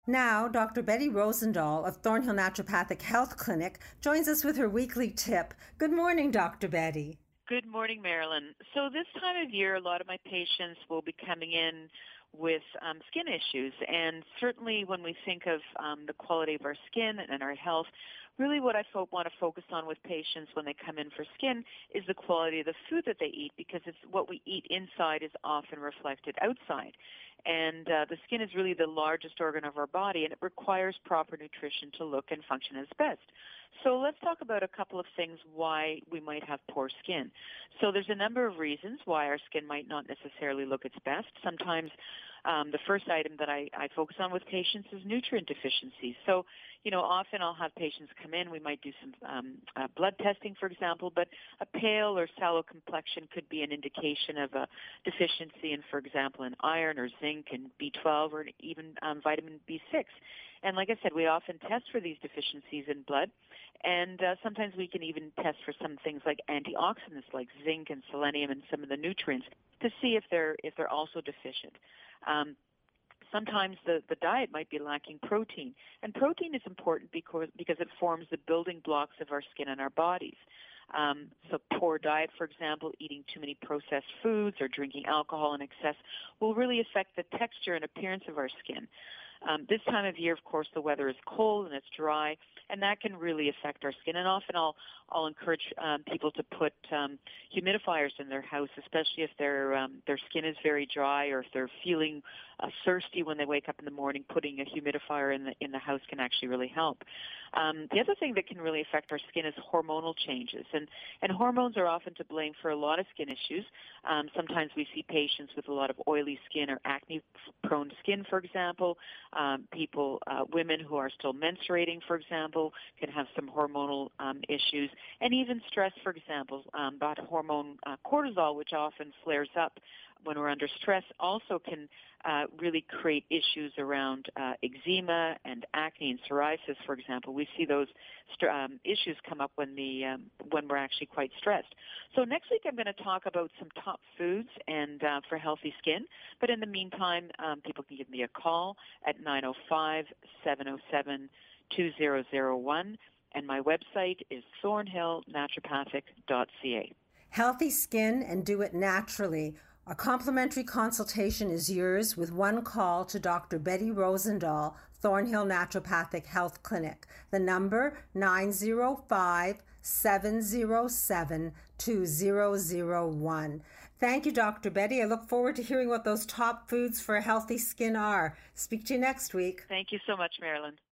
Now, Dr. Betty Rosendahl of Thornhill Naturopathic Health Clinic joins us with her weekly tip. Good morning, Dr. Betty. Good morning, Marilyn. So this time of year, a lot of my patients will be coming in with skin issues. And certainly when we think of the quality of our skin and our health, really what I want to focus on with patients when they come in for skin is the quality of the food that they eat, because it's what we eat inside is often reflected outside. And the skin is really the largest organ of our body, and it requires proper nutrition to look and function as best. So let's talk about a couple of things why we might have poor skin. So there's a number of reasons why our skin might not necessarily look its best. Sometimes the first item that I focus on with patients is nutrient deficiencies. So, often I'll have patients come in. We might do some blood testing, for example, but a pale or sallow complexion could be an indication of a deficiency in, for example, in iron or zinc and B12 or even vitamin B6. And like I said, we often test for these deficiencies in blood, and sometimes we can even test for some things like antioxidants like zinc and selenium and some of the nutrients to see if they're also deficient. Sometimes the diet might be lacking protein, and protein is important because it forms the building blocks of our skin and our bodies. So poor diet, for example, eating too many processed foods or drinking alcohol in excess will really affect the texture and appearance of our skin. This time of year, of course, the weather is cold and it's dry, and that can really affect our skin. And often I'll encourage people to put humidifiers in their house, especially if their skin is very dry or if they're feeling thirsty when they wake up in the morning. Putting a humidifier in the house can actually really help. The other thing that can really affect our skin is hormonal changes, and hormones are often to blame for a lot of skin issues. Sometimes we see patients with a lot of oily skin or acne-prone skin, for example. Women who are still menstruating, for example, can have some hormonal issues, and even stress, for example. That hormone cortisol, which often flares up when we're under stress, also can really create issues around eczema and acne and psoriasis, for example. We see those issues come up when we're actually quite stressed. So next week I'm going to talk about some top foods and for healthy skin. But in the meantime, people can give me a call at 905-707-2001, and my website is thornhillnaturopathic.ca. Healthy skin and do it naturally. A complimentary consultation is yours with one call to Dr. Betty Rosendahl, Thornhill Naturopathic Health Clinic. The number 905-707-2001. Thank you, Dr. Betty. I look forward to hearing what those top foods for a healthy skin are. Speak to you next week. Thank you so much, Marilyn.